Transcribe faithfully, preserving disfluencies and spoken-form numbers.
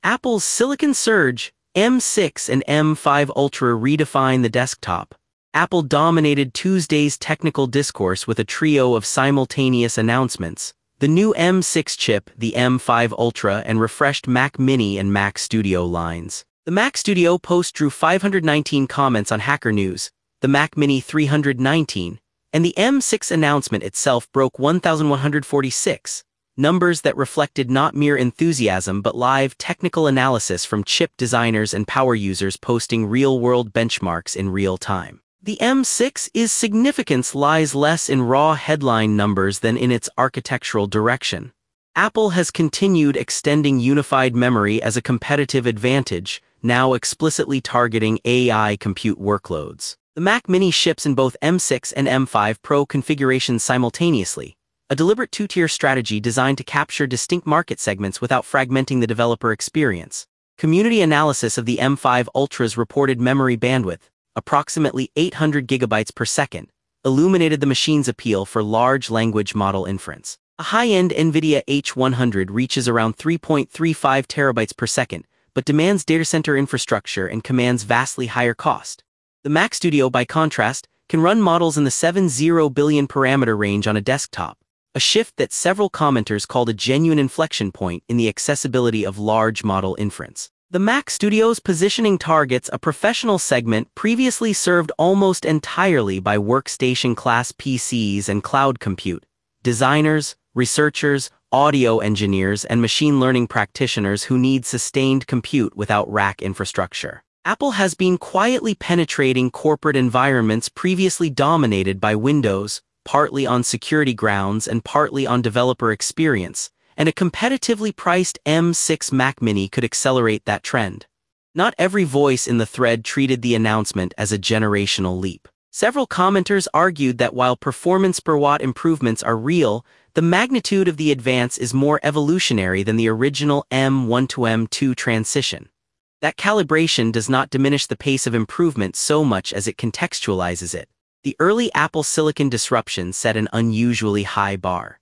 Apple's Silicon Surge, M six and M five Ultra redefine the desktop. Apple dominated Tuesday's technical discourse with a trio of simultaneous announcements: the new M six chip, the M five Ultra, and refreshed Mac Mini and Mac Studio lines. The Mac Studio post drew five hundred nineteen comments on Hacker News, the Mac Mini three hundred nineteen, and the M six announcement itself broke one thousand one hundred forty-six, numbers that reflected not mere enthusiasm but live technical analysis from chip designers and power users posting real-world benchmarks in real time. The M six's significance lies less in raw headline numbers than in its architectural direction. Apple has continued extending unified memory as a competitive advantage, now explicitly targeting A I compute workloads. The Mac Mini ships in both M six and M five Pro configurations simultaneously, a deliberate two-tier strategy designed to capture distinct market segments without fragmenting the developer experience. Community analysis of the M five Ultra's reported memory bandwidth, approximately eight hundred gigabytes per second, illuminated the machine's appeal for large language model inference. A high-end NVIDIA H one hundred reaches around three point three five terabytes per second, but demands data center infrastructure and commands vastly higher cost. The Mac Studio, by contrast, can run models in the seven billion parameter range on a desktop, a shift that several commenters called a genuine inflection point in the accessibility of large model inference. The Mac Studio's positioning targets a professional segment previously served almost entirely by workstation-class P Cs and cloud compute. Designers, researchers, audio engineers, and machine learning practitioners who need sustained compute without rack infrastructure. Apple has been quietly penetrating corporate environments previously dominated by Windows, partly on security grounds and partly on developer experience, and a competitively priced M six Mac Mini could accelerate that trend. Not every voice in the thread treated the announcement as a generational leap. Several commenters argued that while performance per watt improvements are real, the magnitude of the advance is more evolutionary than the original M one to M two transition. That calibration does not diminish the pace of improvement so much as it contextualizes it. The early Apple Silicon disruption set an unusually high bar.